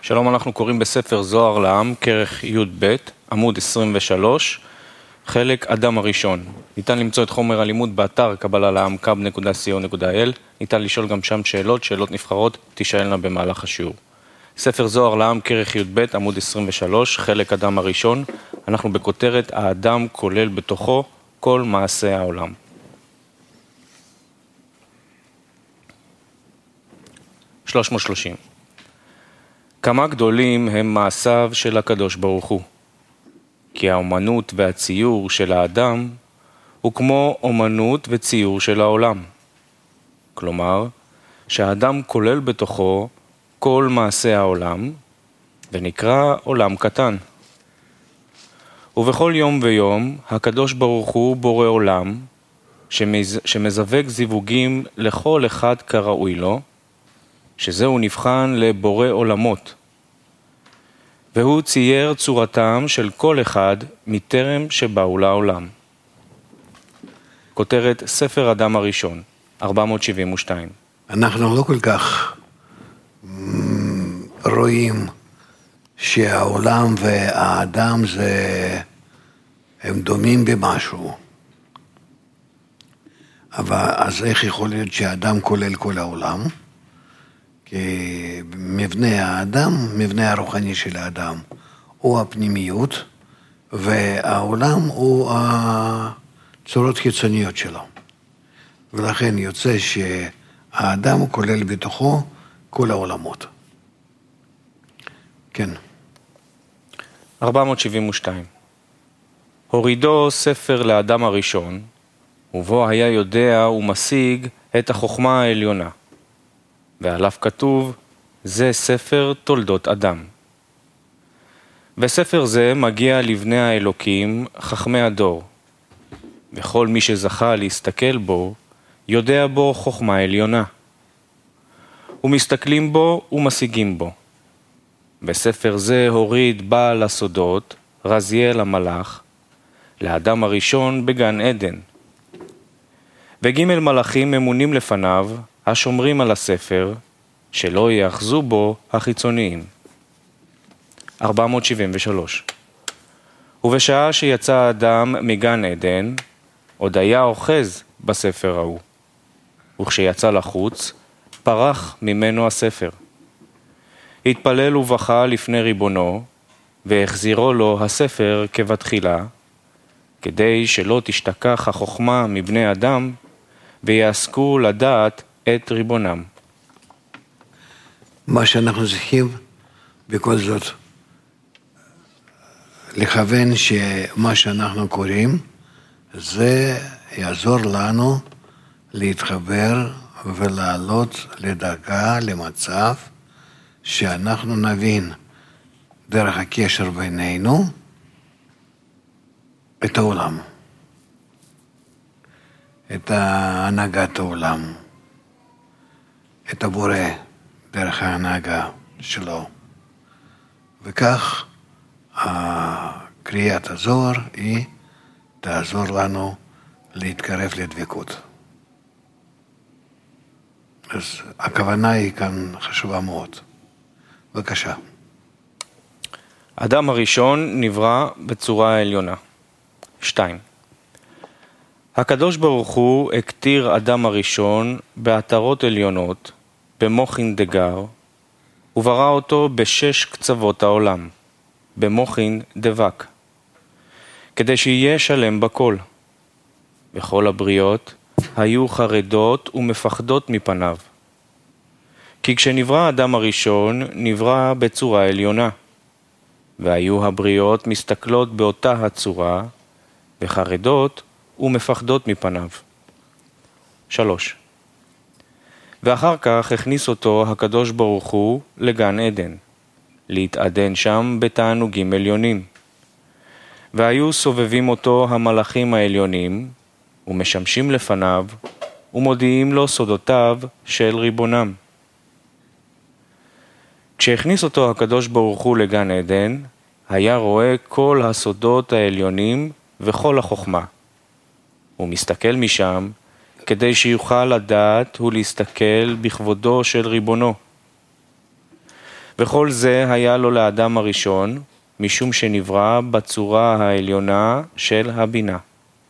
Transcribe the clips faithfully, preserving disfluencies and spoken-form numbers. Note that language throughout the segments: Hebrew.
שלום, אנחנו קוראים בספר זוהר לעם, כרך י"ב, עמוד עשרים ושלוש, חלק אדם הראשון. ניתן למצוא את חומר הלימוד באתר קבלה לעם קאב נקודה סי או נקודה איי אל. ניתן לשאול גם שם שאלות, שאלות נבחרות, תשאלנה במהלך השיעור. ספר זוהר לעם, כרך י"ב, עמוד עשרים ושלוש, חלק אדם הראשון. אנחנו בכותרת האדם כולל בתוכו כל מעשה העולם. שלוש מאות ושלושים. כמה גדולים הם מעשיו של הקדוש ברוך הוא, כי האומנות והציור של האדם הוא כמו אומנות וציור של העולם. כלומר, שהאדם כולל בתוכו כל מעשה העולם, ונקרא עולם קטן. ובכל יום ויום הקדוש ברוך הוא בורא עולם, שמז... שמזווג זיווגים לכל אחד כראוי לו, שזהו נבחן לבורא עולמות, והוא צייר צורתם של כל אחד מטרם שבאו לעולם. כותרת ספר אדם הראשון, ארבע מאות שבעים ושתיים. אנחנו לא כל כך רואים שהעולם והאדם זה, הם דומים במשהו. אבל אז איך יכול להיות שהאדם כולל כל העולם? כי מבנה האדם, מבנה הרוחני של האדם, הוא הפנימיות, והעולם הוא הצורות חיצוניות שלו. ולכן יוצא שהאדם כולל בתוכו כל העולמות. כן. ארבע מאות שבעים ושתיים. הורידו ספר לאדם הראשון, ובו היה יודע ומשיג את החוכמה העליונה. ועליו כתוב, זה ספר תולדות אדם. וספר זה מגיע לבני האלוקים, חכמי הדור. וכל מי שזכה להסתכל בו, יודע בו חוכמה עליונה. ומסתכלים בו ומשיגים בו. בספר זה הוריד בעל הסודות, רזיאל המלאך, לאדם הראשון בגן עדן. וג' מלאכים ממונים לפניו, השומרים על הספר, שלא יאחזו בו החיצוניים. ארבע מאות שבעים ושלוש. ובשעה שיצא האדם מגן עדן, עוד היה אוחז בספר ההוא. וכשיצא לחוץ, פרח ממנו הספר. התפלל ובכה לפני ריבונו, והחזירו לו הספר כבתחילה, כדי שלא תשתכח החוכמה מבני אדם, ויעסקו לדעת את ריבונם. מה שאנחנו צריכים בכל זאת לכוון שמה שאנחנו קוראים זה יעזור לנו להתחבר ולעלות לדרגה, למצב שאנחנו נבין דרך הקשר בינינו את העולם, את הנהגת העולם, את הבורא דרך ההנהגה שלו. וכך קריאת הזוהר היא תעזור לנו להתקרב לדבקות. אז הכוונה היא כאן חשובה מאוד. בבקשה. האדם הראשון נברא בצורה העליונה. שתיים. הקדוש ברוך הוא הכתיר אדם הראשון בעטרות עליונות, במוחין דגר, וברא אותו בשש קצוות העולם, במוחין דבק, כדי שיהיה שלם בכל. וכל הבריות היו חרדות ומפחדות מפניו. כי כשנברא האדם הראשון, נברא בצורה עליונה, והיו הבריות מסתכלות באותה הצורה, וחרדות ומפחדות מפניו. שלוש. ואחר כך הכניס אותו הקדוש ברוך הוא לגן עדן, להתעדן שם בתענוגים עליונים. והיו סובבים אותו המלאכים העליונים, ומשמשים לפניו, ומודיעים לו סודותיו של ריבונם. כשהכניס אותו הקדוש ברוך הוא לגן עדן, היה רואה כל הסודות העליונים וכל החוכמה. הוא מסתכל משם, כדי שיוכל לדעת ולהסתכל בכבודו של ריבונו. וכל זה היה לו לאדם הראשון, משום שנברא בצורה העליונה של הבינה.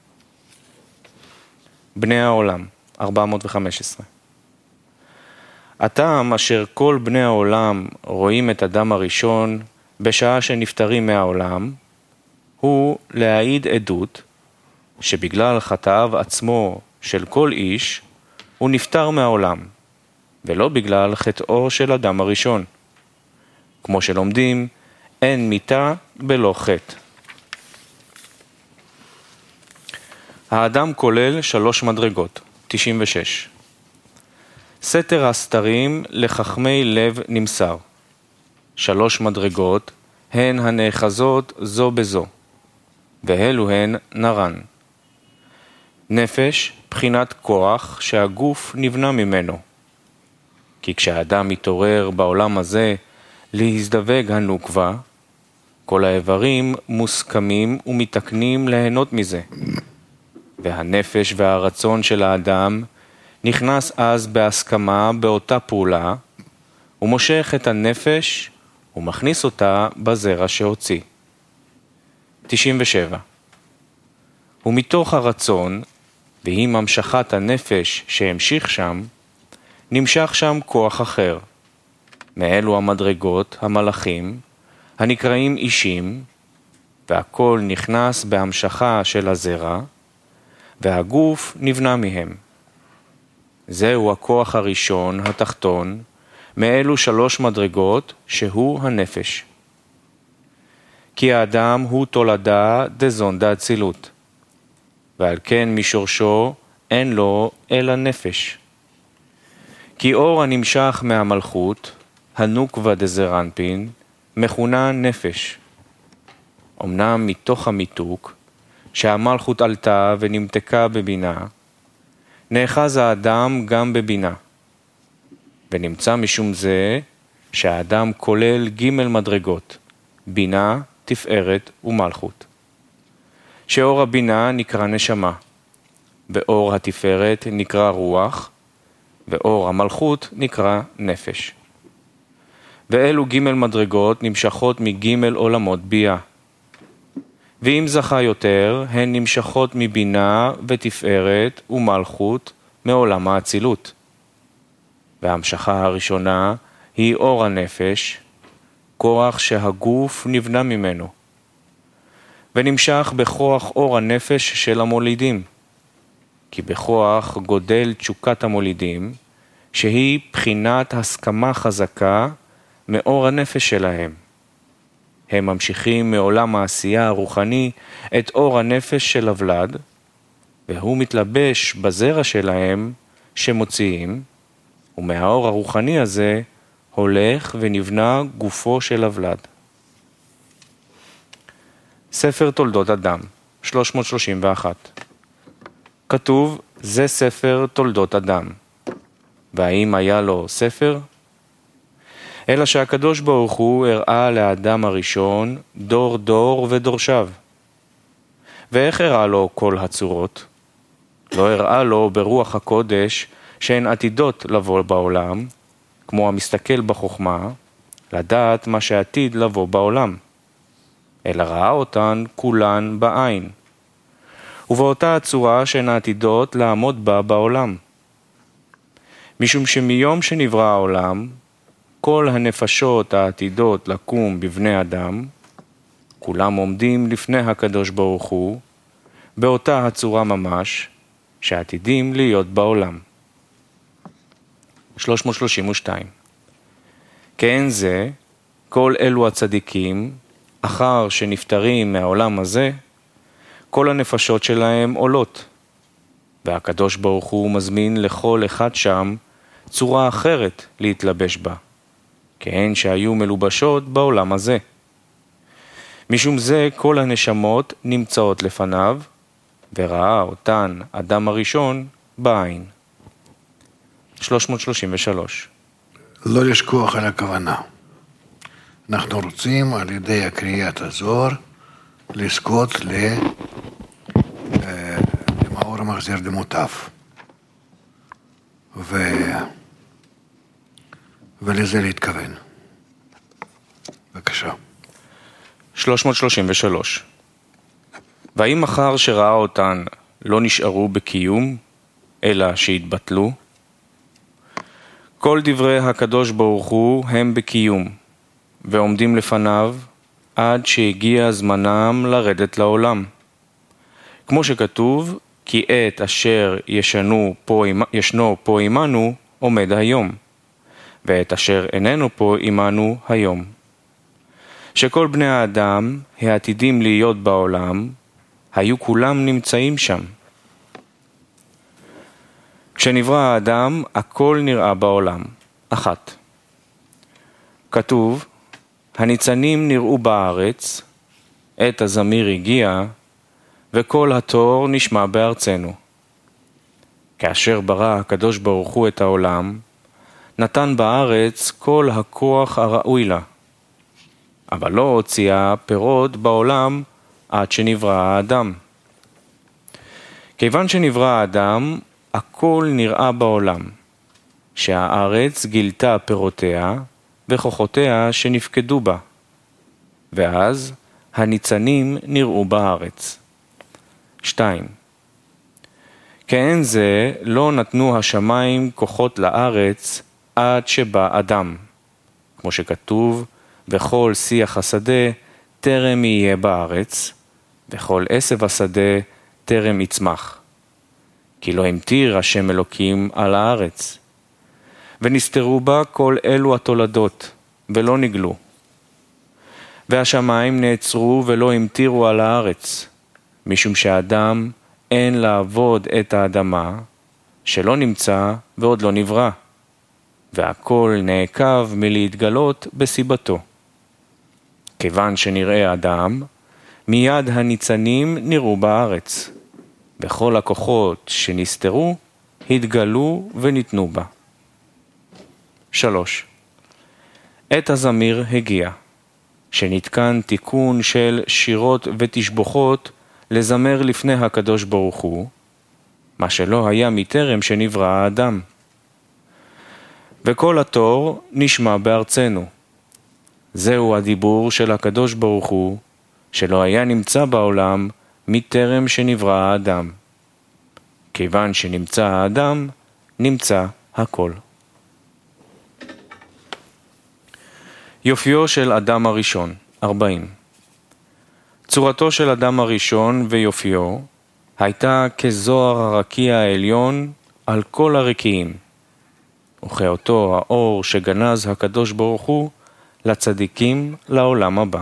בני העולם, ארבע מאות וחמש עשרה. הטעם אשר כל בני העולם רואים את אדם הראשון בשעה שנפטרים מהעולם, הוא להעיד עדות שבגלל חטאיו עצמו של כל איש, הוא נפטר מהעולם, ולא בגלל חטאו של אדם הראשון. כמו שלומדים, אין מיתה בלא חטא. האדם כולל שלוש מדרגות, תשעים ושש. סתר הסתרים לחכמי לב נמסר. שלוש מדרגות הן הנאחזות זו בזו, והלו הן נרן. נפש, בחינת כוח שהגוף נבנה ממנו. כי כשהאדם מתעורר בעולם הזה להזדווג הנוקבה, כל האיברים מוסכמים ומתקנים ליהנות מזה. והנפש והרצון של האדם נכנס אז בהסכמה באותה פעולה, ומושך את הנפש ומכניס אותה בזרע שהוציא. תשעים ושבע. ומתוך הרצון, והיא המשכת הנפש שהמשיך שם, נמשך שם כוח אחר. מאלו המדרגות, המלאכים, הנקראים אישים, והכל נכנס בהמשכה של הזרע, והגוף נבנה מהם. זהו הכוח הראשון, התחתון, מאלו שלוש מדרגות שהוא הנפש. כי האדם הוא תולדה דזון דאצילות, ועל כן משורשו אין לו אלא נפש. כי אור הנמשך מהמלכות, הנוקבה דזרנפין, מכונה נפש. אמנם מתוך המיתוק, שהמלכות עלתה ונמתקה בבינה, נאחז האדם גם בבינה. ונמצא משום זה שהאדם כולל ג' מדרגות, בינה, תפארת ומלכות. שאור הבינה נקרא נשמה, ואור התפארת נקרא רוח, ואור המלכות נקרא נפש. ואלו ג' מדרגות נמשכות מג' עולמות בייה. ואם זכה יותר, הן נמשכות מבינה ותפארת ומלכות מעולם האצילות. וההמשכה הראשונה היא אור הנפש, כוח שהגוף נבנה ממנו. ונמשך בכוח אור הנפש של המולידים, כי בכוח גודל תשוקת המולידים, שהיא בחינת הסכמה חזקה מאור הנפש שלהם. הם ממשיכים מעולם העשייה הרוחני את אור הנפש של הוולד, והוא מתלבש בזרע שלהם שמוציאים, ומהאור הרוחני הזה הולך ונבנה גופו של הוולד. ספר תולדות אדם, שלוש מאות שלושים ואחת. כתוב, זה ספר תולדות אדם. והאם היה לו ספר? אלא שהקדוש ברוך הוא הראה לאדם הראשון דור דור ודורשיו. ואיך הראה לו כל הצורות? לא הראה לו ברוח הקודש שהן עתידות לבוא בעולם, כמו המסתכל בחוכמה, לדעת מה שעתיד לבוא בעולם. אלא ראה אותן כולן בעין. ובאותה הצורה שהן עתידות לעמוד בה בעולם. משום שמיום שנברא העולם, כל הנפשות העתידות לקום בבני אדם, כולם עומדים לפני הקדוש ברוך הוא, באותה הצורה ממש, שעתידים להיות בעולם. שלוש מאות שלושים ושתיים. כאין זה, כל אלו הצדיקים, אחר שנפטרים מהעולם הזה, כל הנפשות שלהם עולות, והקדוש ברוך הוא מזמין לכל אחד שם צורה אחרת להתלבש בה, כהן שהיו מלובשות בעולם הזה. משום זה כל הנשמות נמצאות לפניו, וראה אותן אדם הראשון בעין. שלוש מאות שלושים ושלוש. לא לשכוח על הכוונה. אנחנו רוצים על ידי הקריאת הזוהר לזכות למאור המחזיר דמותיו. ו... ולזה להתכוון. בבקשה. שלוש מאות שלושים ושלוש. והאם אחר שראה אותן לא נשארו בקיום, אלא שהתבטלו? כל דברי הקדוש ברוך הוא הם בקיום, ועומדים לפניו עד שהגיע זמנם לרדת לעולם. כמו שכתוב, כי עת אשר ישנו פה, ישנו פה עמנו עומד היום, ועת אשר איננו פה עמנו היום. שכל בני האדם העתידים להיות בעולם, היו כולם נמצאים שם. כשנברא האדם, הכל נראה בעולם. אחת. כתוב, הניצנים נראו בארץ, עת הזמיר הגיע, וכל התור נשמע בארצנו. כאשר ברא הקדוש ברוך הוא את העולם, נתן בארץ כל הכוח הראוי לה, אבל לא הוציאה פירות בעולם עד שנברא האדם. כיוון שנברא האדם, הכל נראה בעולם, שהארץ גילתה פירותיה וכוחותיה שנפקדו בה, ואז הניצנים נראו בארץ. שתיים. כאין זה לא נתנו השמיים כוחות לארץ עד שבא אדם, כמו שכתוב, וכל שיח השדה טרם יהיה בארץ, וכל עשב השדה טרם יצמח. כי לא המטיר השם אלוקים על הארץ. ונסתרו בה כל אלו התולדות, ולא נגלו. והשמיים נעצרו ולא המטירו על הארץ, משום שהאדם אין לעבוד את האדמה, שלא נמצא ועוד לא נברא, והכל נעקב מלהתגלות בסיבתו. כיוון שנראה אדם, מיד הניצנים נראו בארץ, וכל הכוחות שנסתרו התגלו וניתנו בה. שלוש. עת הזמיר הגיע, שנתקן תיקון של שירות ותשבוכות לזמר לפני הקדוש ברוך הוא, מה שלא היה מטרם שנברא האדם. וכל התור נשמע בארצנו. זהו הדיבור של הקדוש ברוך הוא, שלא היה נמצא בעולם מטרם שנברא האדם. כיוון שנמצא האדם, נמצא הכל. יופיו של אדם הראשון, ארבעים. צורתו של אדם הראשון ויופיו הייתה כזוהר הרקיע העליון על כל הרקיעים, וכאותו האור שגנז הקדוש ברוך הוא לצדיקים לעולם הבא.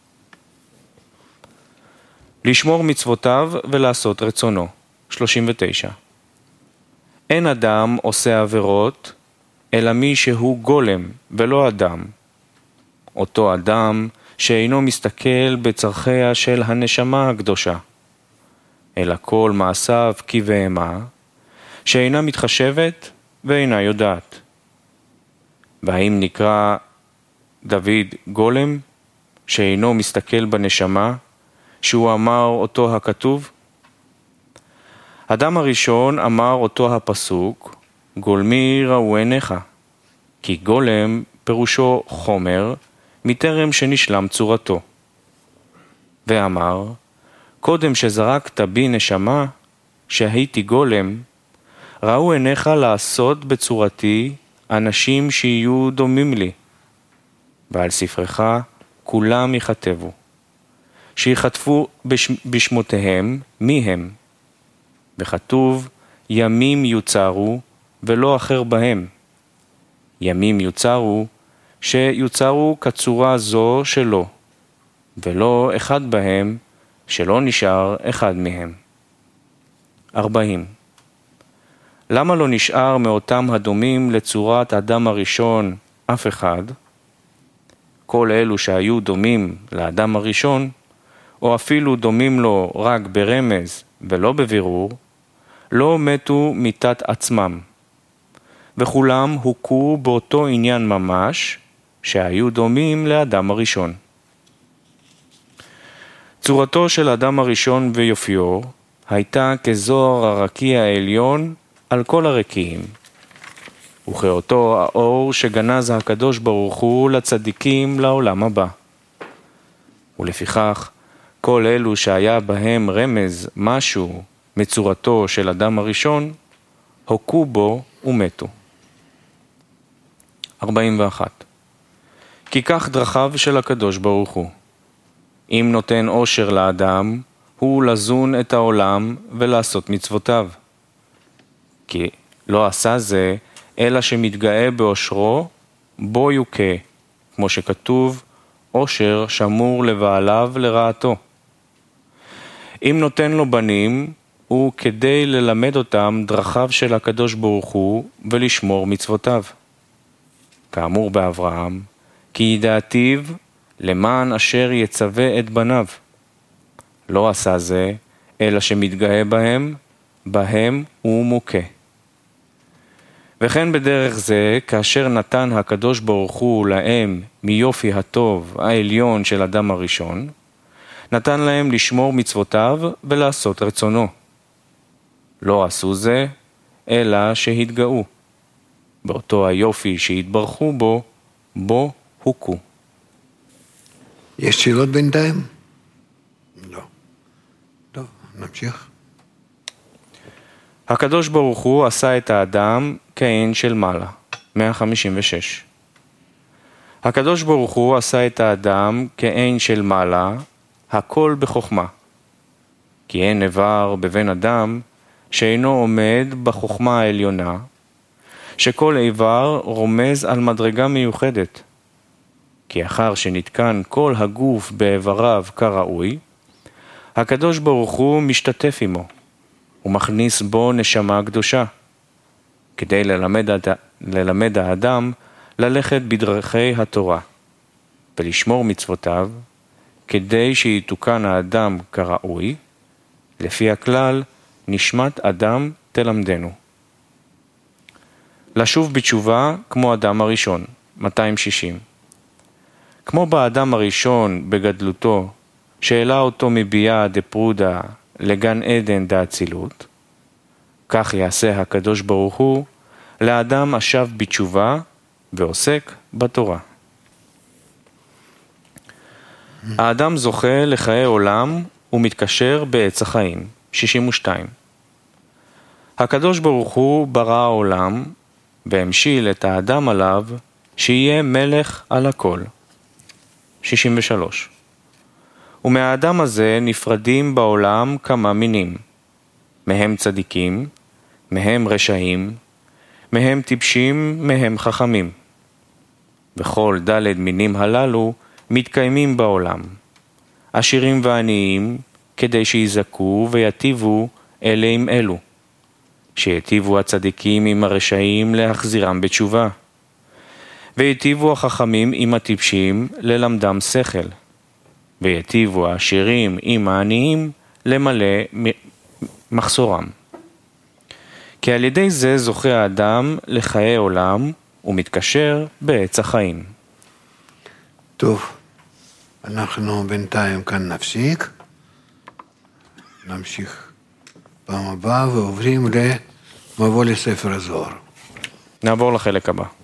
לשמור מצוותיו ולעשות רצונו, שלושים ותשע. אין אדם עושה עבירות, אלא מי שהוא גולם ולא אדם. אותו אדם שאינו מסתכל בצרכיה של הנשמה הקדושה, אלא כל מעשיו כבהמה, שאינה מתחשבת ואינה יודעת. והאם נקרא דוד גולם, שאינו מסתכל בנשמה, שהוא אמר אותו הכתוב? אדם הראשון אמר אותו הפסוק, גולמי ראו עיניך, כי גולם פירושו חומר, מטרם שנשלם צורתו. ואמר, קודם שזרקת בי נשמה, שהייתי גולם, ראו עיניך לעשות בצורתי אנשים שיהיו דומים לי, ועל ספרך כולם יכתבו, שיכתבו בש... בשמותיהם מי הם, וכתוב ימים יוצרו ולא אחר בהם, ימים יוצרו שיוצרו כצורה זו שלו, ולא אחד בהם שלא נשאר אחד מהם. ארבעים. למה לא נשאר מאותם הדומים לצורת האדם הראשון אף אחד? כל אלו שהיו דומים לאדם הראשון, או אפילו דומים לו רק ברמז ולא בבירור, לא מתו מיתת עצמם, וכולם הוכו באותו עניין ממש, שהיו דומים לאדם הראשון. צורתו של האדם הראשון ויופיו הייתה כזוהר הרקיע העליון על כל הרקיעים, וכאותו האור שגנז הקדוש ברוך הוא לצדיקים לעולם הבא. ולפיכך, כל אלו שהיה בהם רמז משהו מצורתו של אדם הראשון, הוקו בו ומתו. ארבעים ואחת. כי כך דרכיו של הקדוש ברוך הוא. אם נותן עושר לאדם, הוא לזון את העולם ולעשות מצוותיו. כי לא עשה זה, אלא שמתגאה בעושרו, בו יוכה, כמו שכתוב, עושר שמור לבעליו לרעתו. אם נותן לו בנים, הוא כדי ללמד אותם דרכיו של הקדוש ברוך הוא ולשמור מצוותיו. כאמור באברהם, כי ידעתיו למען אשר יצווה את בניו. לא עשה זה, אלא שמתגאה בהם, בהם הוא מוכה. וכן בדרך זה, כאשר נתן הקדוש ברוך הוא להם מיופי הטוב העליון של אדם הראשון, נתן להם לשמור מצוותיו ולעשות רצונו. לא עשו זה, אלא שהתגאו. באותו היופי שהתברכו בו, בו הוכו. יש שאלות בינתיים? לא. טוב, נמשיך. הקדוש ברוך הוא עשה את האדם כעין של מעלה, מאה חמישים ושש. הקדוש ברוך הוא עשה את האדם כעין של מעלה, הכל בחוכמה. כי אין איבר בבן אדם שאינו עומד בחוכמה העליונה, שכל איבר רומז על מדרגה מיוחדת. כי אחר שנתקן כל הגוף באיבריו כראוי, הקדוש ברוך הוא משתתף עמו, ומכניס בו נשמה קדושה, כדי ללמד, ללמד האדם ללכת בדרכי התורה, ולשמור מצוותיו, כדי שיתוקן האדם כראוי, לפי הכלל נשמת אדם תלמדנו. לשוב בתשובה כמו אדם הראשון, מאתיים שישים. כמו באדם הראשון בגדלותו, שאלה אותו מביאה דפרודה לגן עדן דאצילות, כך יעשה הקדוש ברוך הוא לאדם השב בתשובה ועוסק בתורה. האדם זוכה לחיי עולם ומתקשר בעץ החיים, שישים ושתיים. הקדוש ברוך הוא ברא העולם והמשיל את האדם עליו שיהיה מלך על הכל, שישים ושלוש. ומהאדם הזה נפרדים בעולם כמה מינים, מהם צדיקים, מהם רשעים, מהם טיפשים, מהם חכמים. וכל דלת מינים הללו מתקיימים בעולם, עשירים ועניים, כדי שיזכו ויטיבו אלה עם אלו, שיטיבו הצדיקים עם הרשעים להחזירם בתשובה, ויטיבו החכמים עם הטיפשים ללמדם שכל, ויטיבו העשירים עם העניים למלא מחסורם. כי על ידי זה זוכה האדם לחיי עולם ומתקשר בעץ החיים. טוב, אנחנו בינתיים כאן נפסיק, נמשיך פעם הבאה ועוברים למבוא לספר הזוהר. נעבור לחלק הבא.